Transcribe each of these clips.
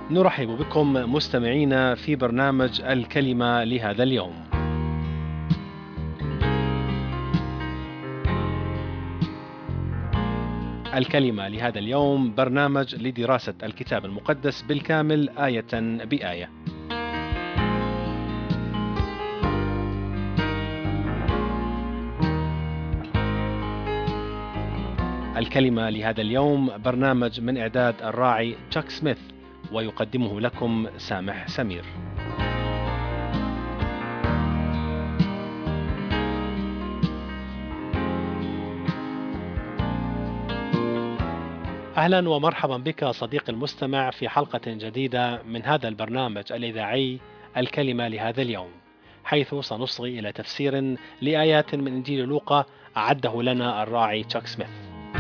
نرحب بكم مستمعينا في برنامج الكلمة لهذا اليوم. الكلمة لهذا اليوم برنامج لدراسة الكتاب المقدس بالكامل آية بآية. الكلمة لهذا اليوم برنامج من إعداد الراعي تشاك سميث، ويقدمه لكم سامح سمير. أهلا ومرحبا بك صديقي المستمع في حلقة جديدة من هذا البرنامج الإذاعي الكلمة لهذا اليوم، حيث سنصغي إلى تفسير لآيات من إنجيل لوقا أعده لنا الراعي تشاك سميث.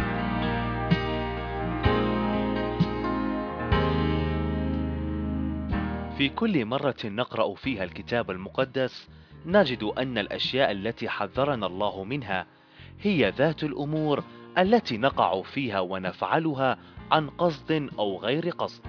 في كل مرة نقرأ فيها الكتاب المقدس نجد أن الأشياء التي حذرنا الله منها هي ذات الأمور التي نقع فيها ونفعلها عن قصد أو غير قصد.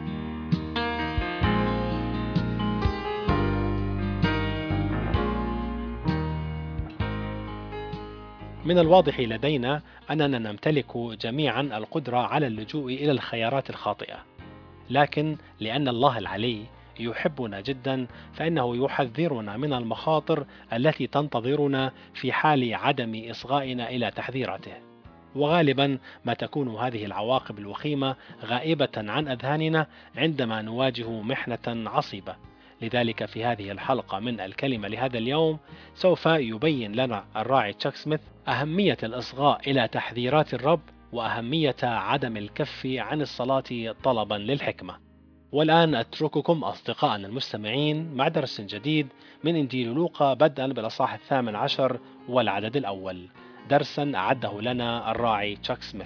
من الواضح لدينا أننا نمتلك جميعا القدرة على اللجوء إلى الخيارات الخاطئة، لكن لأن الله العلي يحبنا جدا فإنه يحذرنا من المخاطر التي تنتظرنا في حال عدم إصغائنا إلى تحذيراته. وغالبا ما تكون هذه العواقب الوخيمة غائبة عن أذهاننا عندما نواجه محنة عصيبة. لذلك في هذه الحلقة من الكلمة لهذا اليوم سوف يبين لنا الراعي تشاك سميث أهمية الإصغاء إلى تحذيرات الرب، وأهمية عدم الكف عن الصلاة طلبا للحكمة. والآن أترككم أصدقائنا المستمعين مع درس جديد من إنجيل لوقا بدءا بالأصحاح 18 والعدد الأول، درسا أعده لنا الراعي تشاك سميث.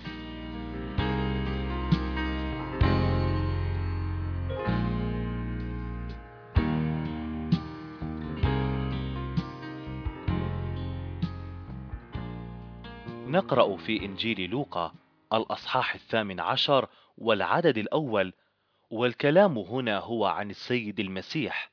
نقرأ في إنجيل لوقا الأصحاح 18 والعدد الأول، والكلام هنا هو عن السيد المسيح.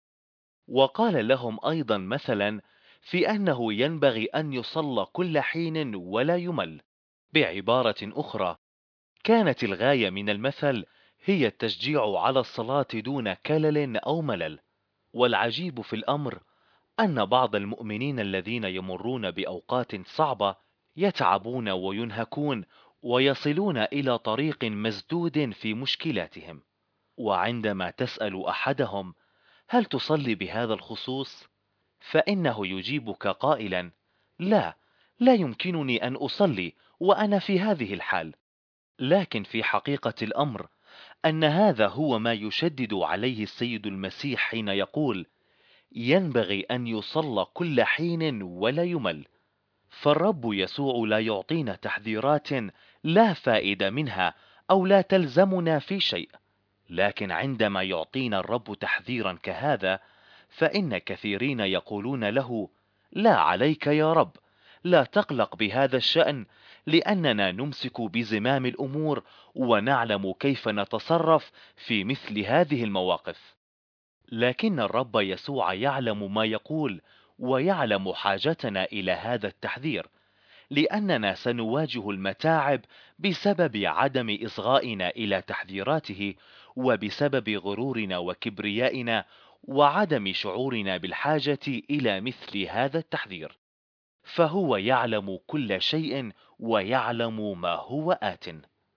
وقال لهم أيضا مثلا في أنه ينبغي أن يصلى كل حين ولا يمل. بعبارة أخرى، كانت الغاية من المثل هي التشجيع على الصلاة دون كلل أو ملل. والعجيب في الأمر أن بعض المؤمنين الذين يمرون بأوقات صعبة يتعبون وينهكون ويصلون إلى طريق مسدود في مشكلاتهم. وعندما تسأل أحدهم هل تصلي بهذا الخصوص؟ فإنه يجيبك قائلا: لا، لا يمكنني أن أصلي وأنا في هذه الحال. لكن في حقيقة الأمر أن هذا هو ما يشدد عليه السيد المسيح حين يقول: ينبغي أن يصلى كل حين ولا يمل. فالرب يسوع لا يعطينا تحذيرات لا فائدة منها أو لا تلزمنا في شيء، لكن عندما يعطينا الرب تحذيرا كهذا فإن كثيرين يقولون له: لا عليك يا رب، لا تقلق بهذا الشأن، لأننا نمسك بزمام الأمور ونعلم كيف نتصرف في مثل هذه المواقف. لكن الرب يسوع يعلم ما يقول ويعلم حاجتنا إلى هذا التحذير، لأننا سنواجه المتاعب بسبب عدم إصغائنا إلى تحذيراته، وبسبب غرورنا وكبريائنا وعدم شعورنا بالحاجة إلى مثل هذا التحذير. فهو يعلم كل شيء ويعلم ما هو آت.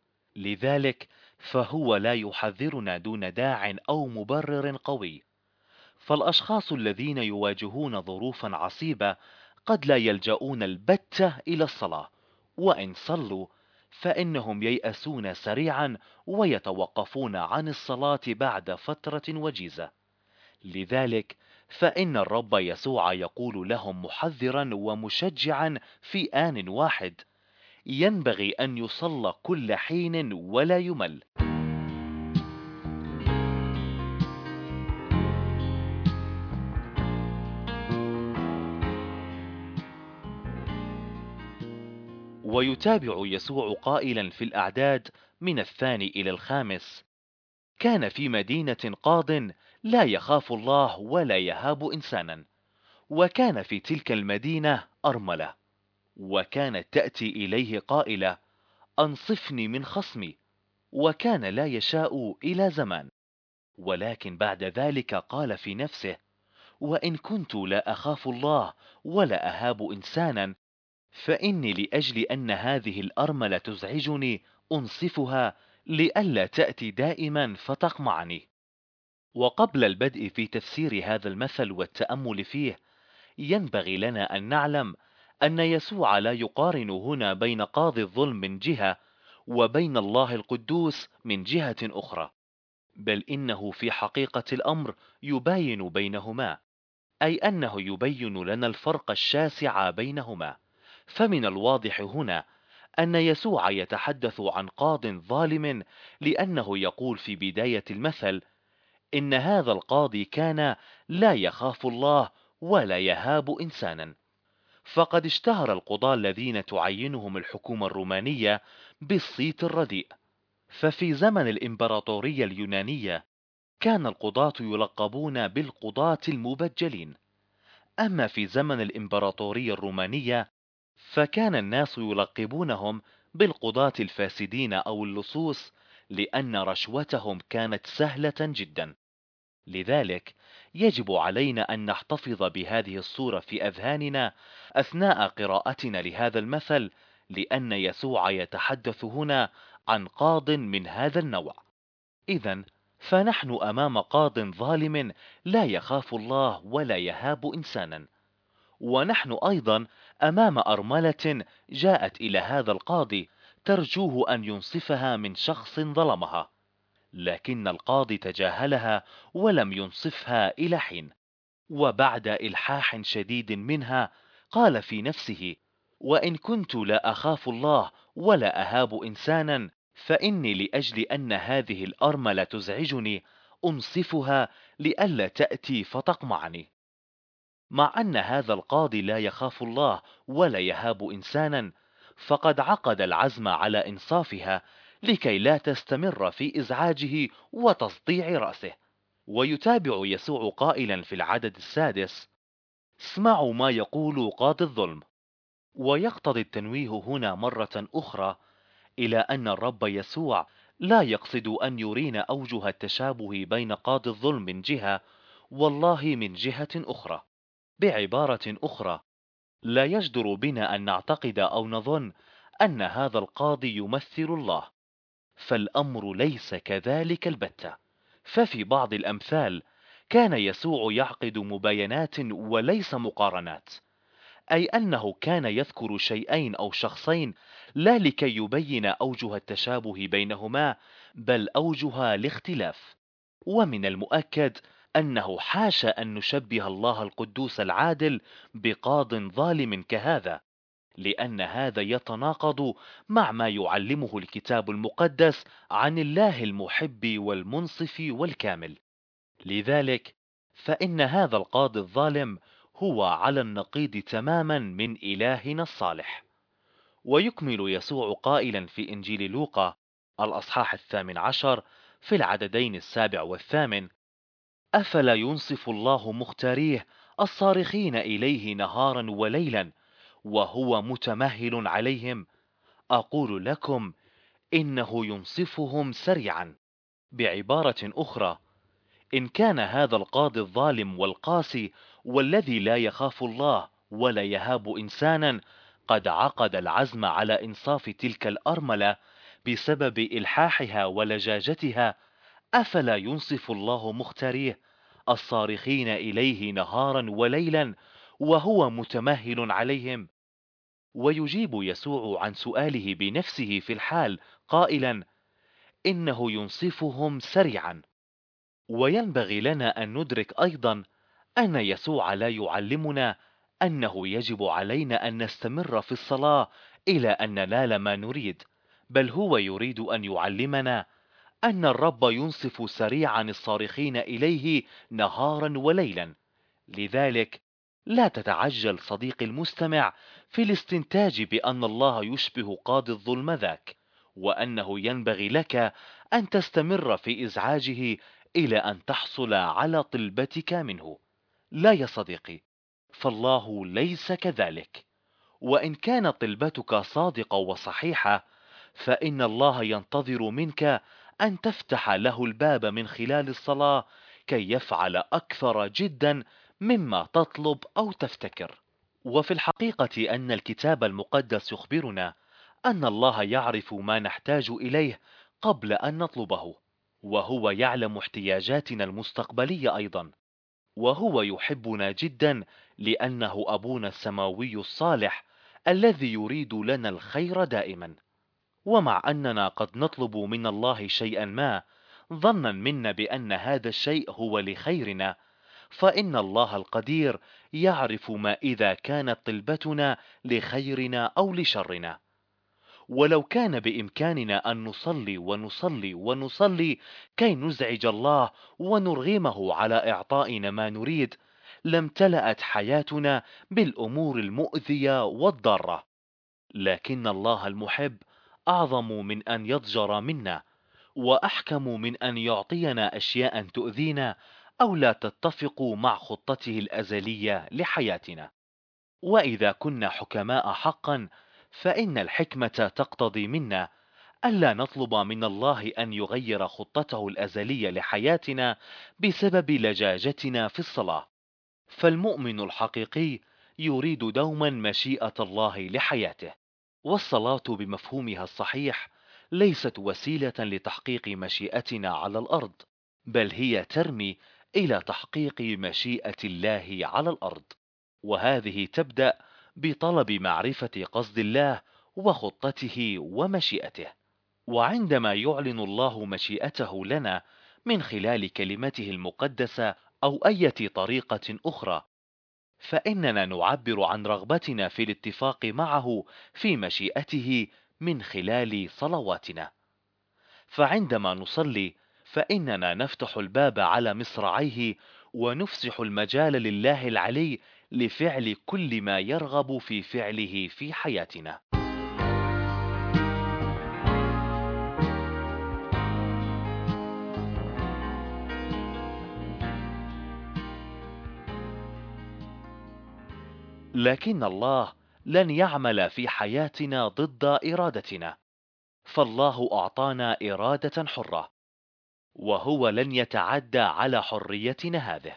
لذلك فهو لا يحذرنا دون داع أو مبرر قوي. فالأشخاص الذين يواجهون ظروفا عصيبة قد لا يلجؤون البتة إلى الصلاة، وإن صلوا فإنهم ييأسون سريعا ويتوقفون عن الصلاة بعد فترة وجيزة. لذلك فإن الرب يسوع يقول لهم محذرا ومشجعا في آن واحد: ينبغي أن يصلى كل حين ولا يمل. ويتابع يسوع قائلا في الأعداد من 2 إلى 5: كان في مدينة قاض لا يخاف الله ولا يهاب إنسانا، وكان في تلك المدينة أرملة، وكانت تأتي إليه قائلة: أنصفني من خصمي. وكان لا يشاء إلى زمان، ولكن بعد ذلك قال في نفسه: وإن كنت لا أخاف الله ولا أهاب إنسانا، فإني لأجل أن هذه الأرملة تزعجني أنصفها، لئلا تأتي دائما فتقمعني. وقبل البدء في تفسير هذا المثل والتأمل فيه، ينبغي لنا أن نعلم أن يسوع لا يقارن هنا بين قاضي الظلم من جهة وبين الله القدوس من جهة أخرى، بل إنه في حقيقة الأمر يباين بينهما، أي أنه يبين لنا الفرق الشاسع بينهما. فمن الواضح هنا أن يسوع يتحدث عن قاض ظالم، لأنه يقول في بداية المثل: إن هذا القاضي كان لا يخاف الله ولا يهاب إنسانا. فقد اشتهر القضاة الذين تعينهم الحكومة الرومانية بالصيت الرديء. ففي زمن الإمبراطورية اليونانية كان القضاة يلقبون بالقضاة المبجلين، أما في زمن الإمبراطورية الرومانية فكان الناس يلقبونهم بالقضاة الفاسدين أو اللصوص، لأن رشوتهم كانت سهلة جدا. لذلك يجب علينا أن نحتفظ بهذه الصورة في أذهاننا أثناء قراءتنا لهذا المثل، لأن يسوع يتحدث هنا عن قاض من هذا النوع. إذن فنحن أمام قاض ظالم لا يخاف الله ولا يهاب إنسانا، ونحن أيضا أمام أرملة جاءت إلى هذا القاضي ترجوه أن ينصفها من شخص ظلمها، لكن القاضي تجاهلها ولم ينصفها إلى حين. وبعد إلحاح شديد منها قال في نفسه: وإن كنت لا أخاف الله ولا أهاب إنسانا، فإني لأجل أن هذه الأرملة تزعجني أنصفها، لئلا تأتي فتقمعني. مع أن هذا القاضي لا يخاف الله ولا يهاب إنسانا، فقد عقد العزم على إنصافها لكي لا تستمر في إزعاجه وتصديع رأسه. ويتابع يسوع قائلا في العدد السادس: اسمعوا ما يقول قاضي الظلم. ويقتضي التنويه هنا مرة أخرى إلى أن الرب يسوع لا يقصد أن يرينا أوجه التشابه بين قاضي الظلم من جهة والله من جهة أخرى. بعبارة أخرى، لا يجدر بنا أن نعتقد أو نظن أن هذا القاضي يمثل الله، فالأمر ليس كذلك البتة. ففي بعض الأمثال كان يسوع يعقد مباينات وليس مقارنات، أي أنه كان يذكر شيئين أو شخصين لا لكي يبين أوجه التشابه بينهما، بل أوجه الاختلاف. ومن المؤكد أنه حاشا أن نشبه الله القدوس العادل بقاض ظالم كهذا، لأن هذا يتناقض مع ما يعلمه الكتاب المقدس عن الله المحب والمنصف والكامل. لذلك فإن هذا القاضي الظالم هو على النقيض تماما من إلهنا الصالح. ويكمل يسوع قائلا في إنجيل لوقا الأصحاح 18 في العددين 7 و8: أفلا ينصف الله مختاريه الصارخين إليه نهارا وليلا وهو متمهل عليهم؟ أقول لكم إنه ينصفهم سريعا. بعبارة أخرى، إن كان هذا القاضي الظالم والقاسي والذي لا يخاف الله ولا يهاب إنسانا قد عقد العزم على إنصاف تلك الأرملة بسبب إلحاحها ولجاجتها، أفلا ينصف الله مختاريه الصارخين إليه نهارا وليلا وهو متمهل عليهم؟ ويجيب يسوع عن سؤاله بنفسه في الحال قائلا: إنه ينصفهم سريعا. وينبغي لنا أن ندرك أيضا أن يسوع لا يعلمنا أنه يجب علينا أن نستمر في الصلاة إلى أن ننال ما نريد، بل هو يريد أن يعلمنا أن الرب ينصف سريعا الصارخين إليه نهارا وليلا. لذلك لا تتعجل صديقي المستمع في الاستنتاج بأن الله يشبه قاضي الظلم ذاك، وأنه ينبغي لك أن تستمر في إزعاجه إلى أن تحصل على طلبتك منه. لا يا صديقي، فالله ليس كذلك. وإن كانت طلبتك صادقة وصحيحة، فإن الله ينتظر منك أن تفتح له الباب من خلال الصلاة كي يفعل أكثر جدا مما تطلب أو تفتكر. وفي الحقيقة أن الكتاب المقدس يخبرنا أن الله يعرف ما نحتاج إليه قبل أن نطلبه، وهو يعلم احتياجاتنا المستقبلية أيضا، وهو يحبنا جدا لأنه أبونا السماوي الصالح الذي يريد لنا الخير دائما. ومع أننا قد نطلب من الله شيئا ما ظنا منا بأن هذا الشيء هو لخيرنا، فإن الله القدير يعرف ما إذا كانت طلبتنا لخيرنا أو لشرنا. ولو كان بإمكاننا أن نصلي ونصلي ونصلي كي نزعج الله ونرغمه على إعطائنا ما نريد، لامتلأت حياتنا بالأمور المؤذية والضارة. لكن الله المحب أعظم من أن يضجر منا، وأحكم من أن يعطينا أشياء تؤذينا أو لا تتفق مع خطته الأزلية لحياتنا. وإذا كنا حكماء حقا، فإن الحكمة تقتضي منا ألا نطلب من الله أن يغير خطته الأزلية لحياتنا بسبب لجاجتنا في الصلاة. فالمؤمن الحقيقي يريد دوما مشيئة الله لحياته. والصلاة بمفهومها الصحيح ليست وسيلة لتحقيق مشيئتنا على الأرض، بل هي ترمي إلى تحقيق مشيئة الله على الأرض. وهذه تبدأ بطلب معرفة قصد الله وخطته ومشيئته. وعندما يعلن الله مشيئته لنا من خلال كلمته المقدسة أو أي طريقة أخرى، فإننا نعبر عن رغبتنا في الاتفاق معه في مشيئته من خلال صلواتنا. فعندما نصلي، فإننا نفتح الباب على مصراعيه ونفسح المجال لله العلي لفعل كل ما يرغب في فعله في حياتنا. لكن الله لن يعمل في حياتنا ضد إرادتنا، فالله أعطانا إرادة حرة، وهو لن يتعدى على حريتنا هذه.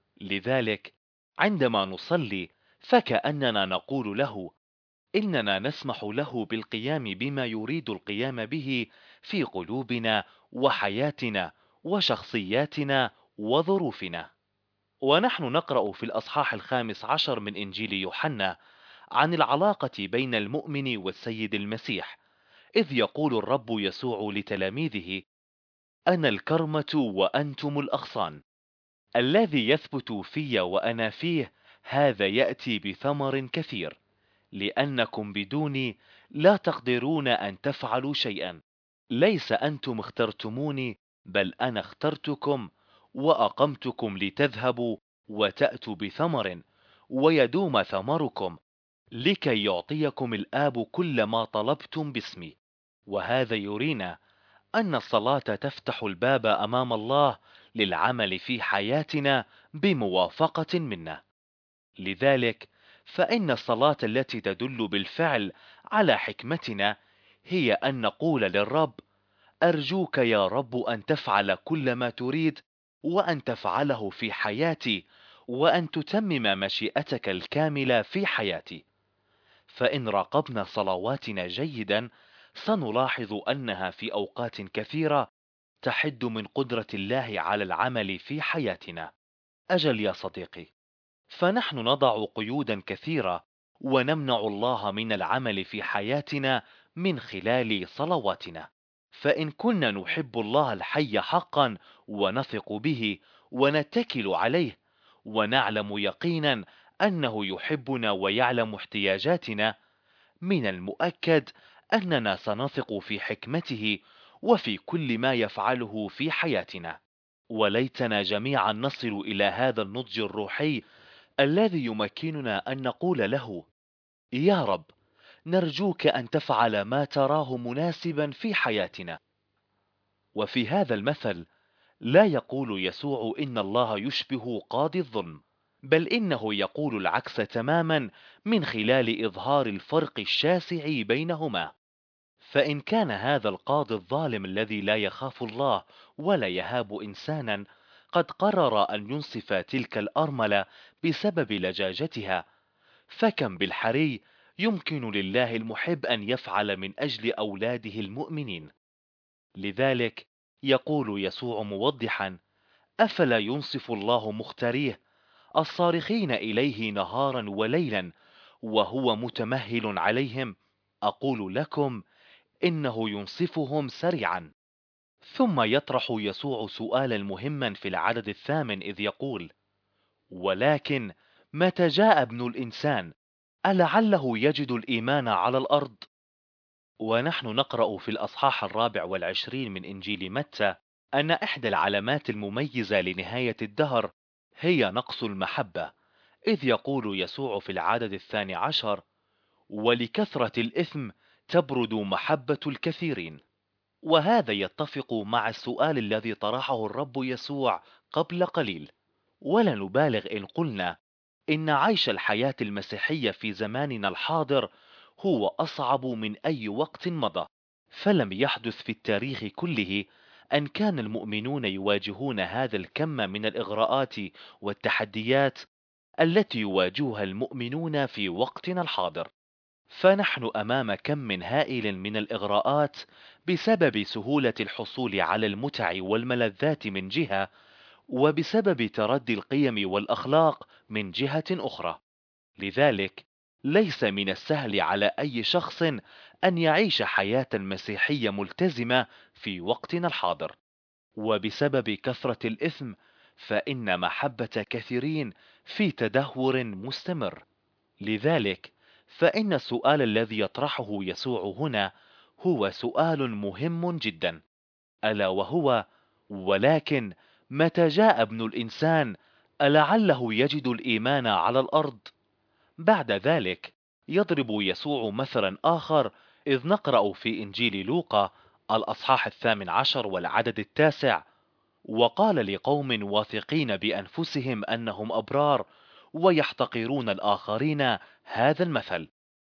لذلك عندما نصلي فكأننا نقول له إننا نسمح له بالقيام بما يريد القيام به في قلوبنا وحياتنا وشخصياتنا وظروفنا. ونحن نقرأ في الأصحاح 15 من إنجيل يوحنا عن العلاقة بين المؤمن والسيد المسيح، إذ يقول الرب يسوع لتلاميذه: أنا الكرمة وأنتم الأغصان، الذي يثبت في وأنا فيه هذا يأتي بثمر كثير، لأنكم بدوني لا تقدرون أن تفعلوا شيئا. ليس أنتم اخترتموني، بل أنا اخترتكم وأقمتكم لتذهبوا وتأتوا بثمر ويدوم ثمركم، لكي يعطيكم الآب كل ما طلبتم باسمي. وهذا يرينا أن الصلاة تفتح الباب أمام الله للعمل في حياتنا بموافقة منا. لذلك فإن الصلاة التي تدل بالفعل على حكمتنا هي أن نقول للرب: أرجوك يا رب أن تفعل كل ما تريد، وأن تفعله في حياتي، وأن تتمم مشيئتك الكاملة في حياتي. فإن راقبنا صلواتنا جيدا سنلاحظ أنها في أوقات كثيرة تحد من قدرة الله على العمل في حياتنا. أجل يا صديقي، فنحن نضع قيودا كثيرة ونمنع الله من العمل في حياتنا من خلال صلواتنا. فإن كنا نحب الله الحي حقا ونثق به ونتكل عليه ونعلم يقينا أنه يحبنا ويعلم احتياجاتنا، من المؤكد أننا سنثق في حكمته وفي كل ما يفعله في حياتنا. وليتنا جميعا نصل إلى هذا النضج الروحي الذي يمكننا أن نقول له: يا رب، نرجوك أن تفعل ما تراه مناسبا في حياتنا. وفي هذا المثل لا يقول يسوع إن الله يشبه قاضي الظلم، بل إنه يقول العكس تماما من خلال إظهار الفرق الشاسع بينهما. فإن كان هذا القاضي الظالم الذي لا يخاف الله ولا يهاب إنسانا قد قرر أن ينصف تلك الأرملة بسبب لجاجتها، فكم بالحري يمكن لله المحب أن يفعل من أجل أولاده المؤمنين. لذلك يقول يسوع موضحا: أفلا ينصف الله مختاريه الصارخين إليه نهارا وليلا وهو متمهل عليهم؟ أقول لكم إنه ينصفهم سريعا. ثم يطرح يسوع سؤالا مهما في العدد الثامن إذ يقول: ولكن متى جاء ابن الإنسان ألعله يجد الإيمان على الأرض؟ ونحن نقرأ في الأصحاح 24 من إنجيل متى أن إحدى العلامات المميزة لنهاية الدهر هي نقص المحبة، إذ يقول يسوع في العدد 12: ولكثرة الإثم تبرد محبة الكثيرين. وهذا يتفق مع السؤال الذي طرحه الرب يسوع قبل قليل. ولا نبالغ إن قلنا إن عيش الحياة المسيحية في زماننا الحاضر هو أصعب من أي وقت مضى، فلم يحدث في التاريخ كله أن كان المؤمنون يواجهون هذا الكم من الإغراءات والتحديات التي يواجهها المؤمنون في وقتنا الحاضر. فنحن أمام كم هائل من الإغراءات بسبب سهولة الحصول على المتع والملذات من جهة، وبسبب تردي القيم والأخلاق من جهة أخرى. لذلك ليس من السهل على أي شخص أن يعيش حياة مسيحية ملتزمة في وقتنا الحاضر. وبسبب كثرة الإثم فإن محبة كثيرين في تدهور مستمر. لذلك فإن السؤال الذي يطرحه يسوع هنا هو سؤال مهم جدا، ألا وهو: ولكن متى جاء ابن الإنسان ألعله يجد الإيمان على الأرض؟ بعد ذلك يضرب يسوع مثلا آخر، إذ نقرأ في إنجيل لوقا الأصحاح 18 والعدد 9: وقال لقوم واثقين بأنفسهم أنهم أبرار ويحتقرون الآخرين هذا المثل.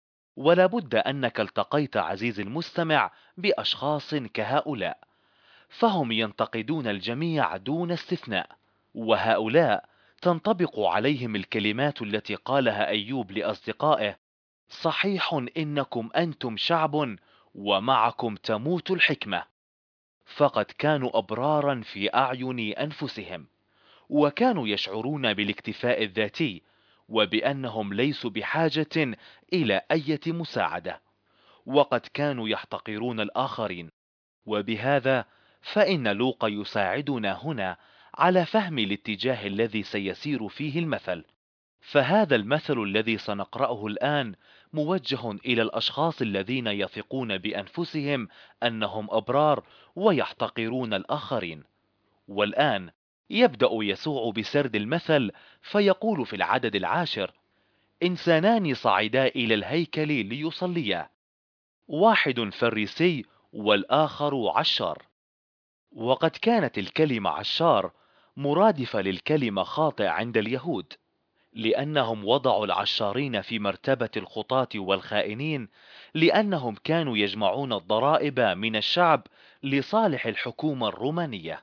ولا بد أنك التقيت عزيزي المستمع بأشخاص كهؤلاء، فهم ينتقدون الجميع دون استثناء، وهؤلاء تنطبق عليهم الكلمات التي قالها أيوب لأصدقائه: صحيح إنكم أنتم شعب ومعكم تموت الحكمة. فقد كانوا أبرارا في أعين أنفسهم، وكانوا يشعرون بالاكتفاء الذاتي وبأنهم ليسوا بحاجة إلى أي مساعدة، وقد كانوا يحتقرون الآخرين. وبهذا فإن لوقا يساعدنا هنا على فهم الاتجاه الذي سيسير فيه المثل. فهذا المثل الذي سنقرأه الآن موجه إلى الأشخاص الذين يثقون بأنفسهم أنهم أبرار ويحتقرون الآخرين. والآن يبدأ يسوع بسرد المثل فيقول في العدد 10: إنسانان صعدا إلى الهيكل ليصليا، واحد فريسي والآخر عشار. وقد كانت الكلمة عشار مرادفة للكلمة خاطئ عند اليهود، لأنهم وضعوا العشارين في مرتبة الخطاة والخائنين، لأنهم كانوا يجمعون الضرائب من الشعب لصالح الحكومة الرومانية.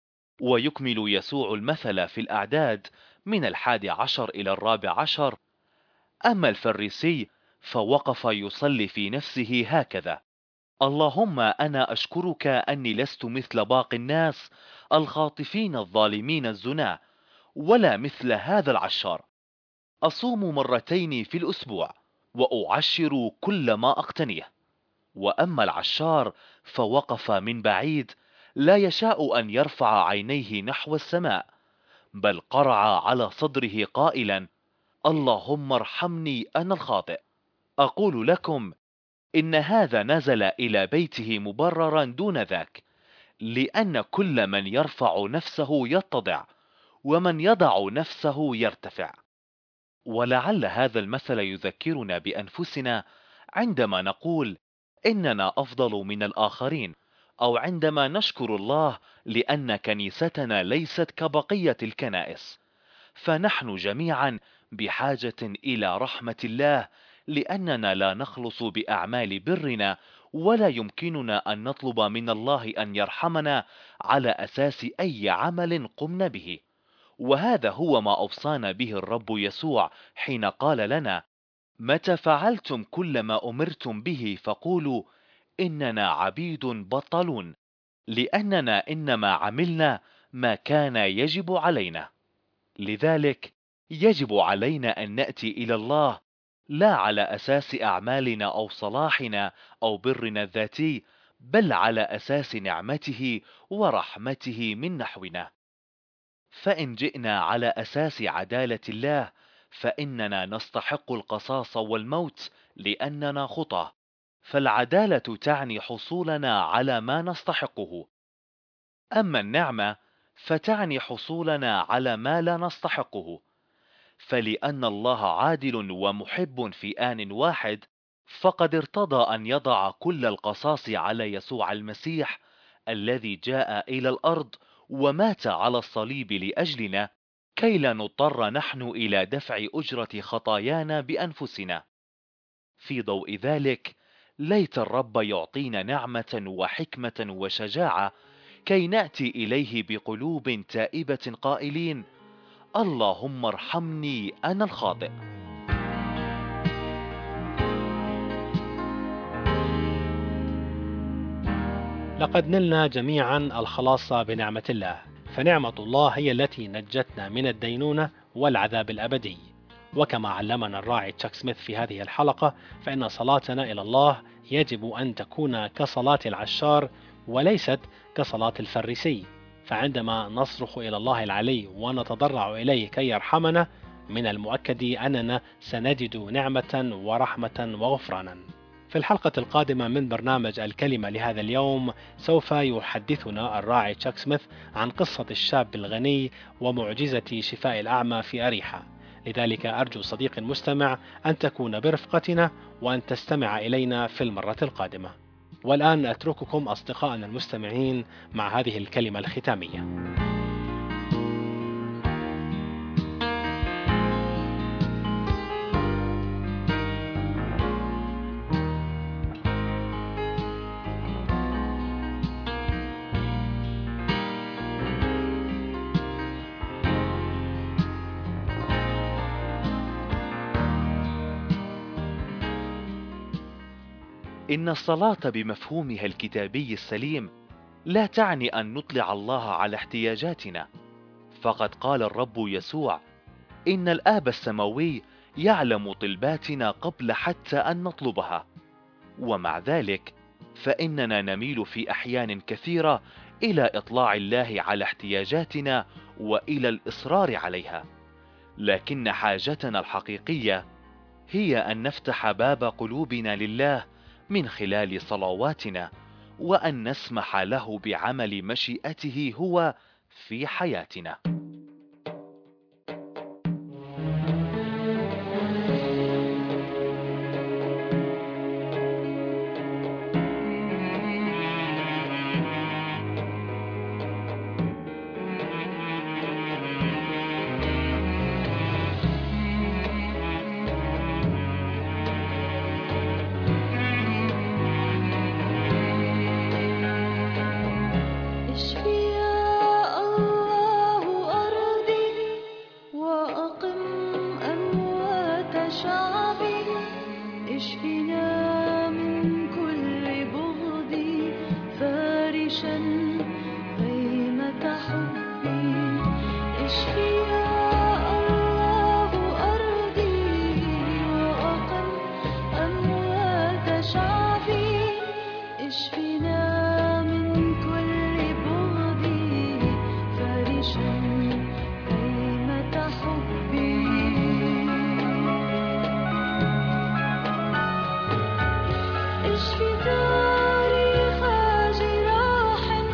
ويكمل يسوع المثل في الأعداد من 11 إلى 14: أما الفريسي فوقف يصلي في نفسه هكذا: اللهم أنا أشكرك أني لست مثل باقي الناس الخاطفين الظالمين الزنا، ولا مثل هذا العشار. أصوم مرتين في الأسبوع وأعشر كل ما أقتنيه. وأما العشار فوقف من بعيد لا يشاء أن يرفع عينيه نحو السماء، بل قرع على صدره قائلا: اللهم ارحمني أنا الخاطئ. أقول لكم إن هذا نزل إلى بيته مبررا دون ذاك، لأن كل من يرفع نفسه يتضع، ومن يضع نفسه يرتفع. ولعل هذا المثل يذكرنا بأنفسنا عندما نقول إننا أفضل من الآخرين، أو عندما نشكر الله لأن كنيستنا ليست كبقية الكنائس. فنحن جميعا بحاجة إلى رحمة الله، لأننا لا نخلص بأعمال برنا، ولا يمكننا أن نطلب من الله أن يرحمنا على أساس أي عمل قمنا به. وهذا هو ما أوصانا به الرب يسوع حين قال لنا: متى فعلتم كل ما أمرتم به فقولوا إننا عبيد بطلون، لأننا إنما عملنا ما كان يجب علينا. لذلك يجب علينا أن نأتي إلى الله لا على أساس أعمالنا أو صلاحنا أو برنا الذاتي، بل على أساس نعمته ورحمته من نحونا. فإن جئنا على أساس عدالة الله فإننا نستحق القصاص والموت لأننا خطاة، فالعدالة تعني حصولنا على ما نستحقه، أما النعمة فتعني حصولنا على ما لا نستحقه. فلأن الله عادل ومحب في آن واحد، فقد ارتضى أن يضع كل القصاص على يسوع المسيح الذي جاء إلى الأرض ومات على الصليب لأجلنا، كي لا نضطر نحن إلى دفع أجرة خطايانا بأنفسنا. في ضوء ذلك ليت الرب يعطينا نعمة وحكمة وشجاعة، كي نأتي إليه بقلوب تائبة قائلين: اللهم ارحمني أنا الخاطئ. لقد نلنا جميعا الخلاص بنعمة الله، فنعمة الله هي التي نجتنا من الدينونة والعذاب الأبدي. وكما علمنا الراعي تشاك سميث في هذه الحلقة، فإن صلاتنا إلى الله يجب أن تكون كصلاة العشار وليست كصلاة الفريسي. فعندما نصرخ إلى الله العلي ونتضرع إليه كي يرحمنا، من المؤكد أننا سنجد نعمة ورحمة وغفرانا. في الحلقة القادمة من برنامج الكلمة لهذا اليوم سوف يحدثنا الراعي تشاك سميث عن قصة الشاب الغني ومعجزة شفاء الأعمى في أريحة. لذلك أرجو صديقي المستمع أن تكون برفقتنا وأن تستمع إلينا في المرة القادمة. والآن أترككم أصدقائنا المستمعين مع هذه الكلمة الختامية. إن الصلاة بمفهومها الكتابي السليم لا تعني أن نطلع الله على احتياجاتنا، فقد قال الرب يسوع: إن الآب السماوي يعلم طلباتنا قبل حتى أن نطلبها. ومع ذلك فإننا نميل في أحيان كثيرة إلى إطلاع الله على احتياجاتنا وإلى الإصرار عليها، لكن حاجتنا الحقيقية هي أن نفتح باب قلوبنا لله من خلال صلواتنا، وأن نسمح له بعمل مشيئته هو في حياتنا. اشفي يا الله أرضي وأقم أموات شعبي، اشفنا من كل بغض فارشا غيمة حبي. اشفي يا الله أرضي وأقم أموات شعبي، اشفنا غيمة حبي. اشفي تاريخ جراح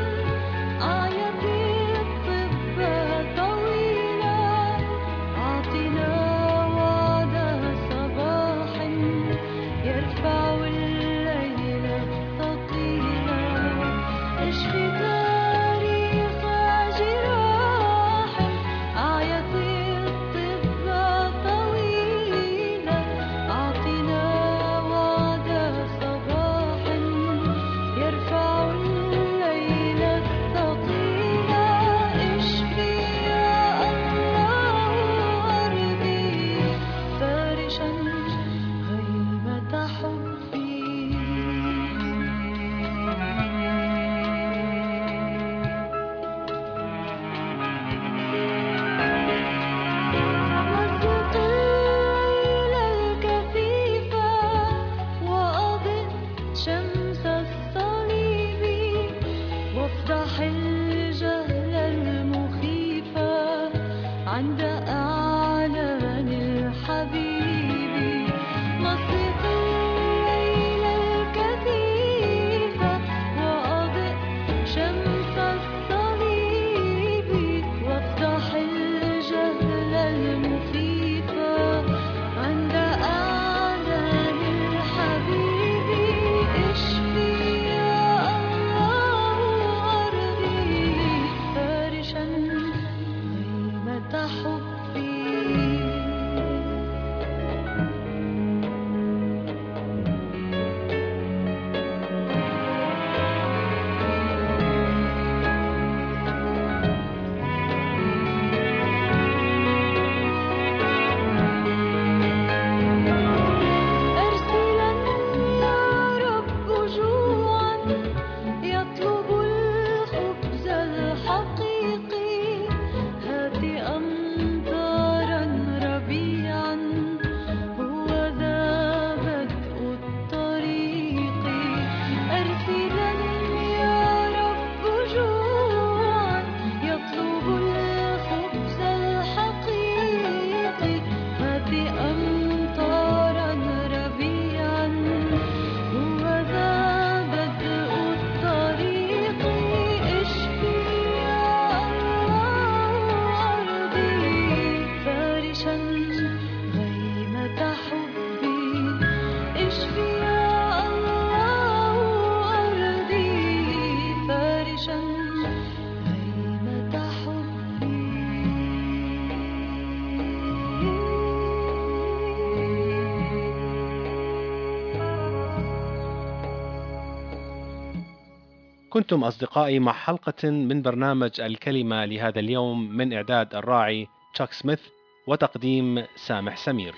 كنتم أصدقائي مع حلقة من برنامج الكلمة لهذا اليوم من إعداد الراعي تشاك سميث وتقديم سامح سمير.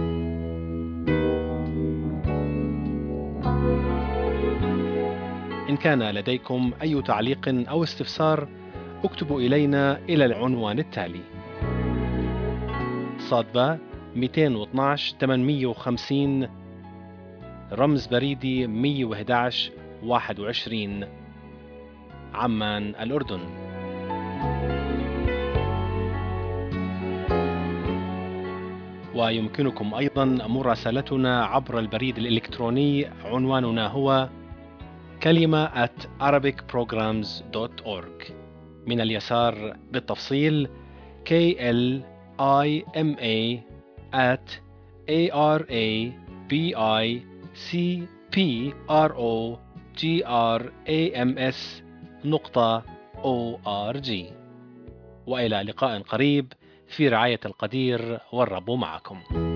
إن كان لديكم أي تعليق أو استفسار اكتبوا إلينا إلى العنوان التالي: صادبة 212 850 رمز بريدي 111 21 عمان الأردن. ويمكنكم أيضا مراسلتنا عبر البريد الإلكتروني، عنواننا هو كلمة @arabicprograms.org. من اليسار بالتفصيل KLIMA@arabicprograms.org. وإلى لقاء قريب في رعاية القدير، والرب معكم.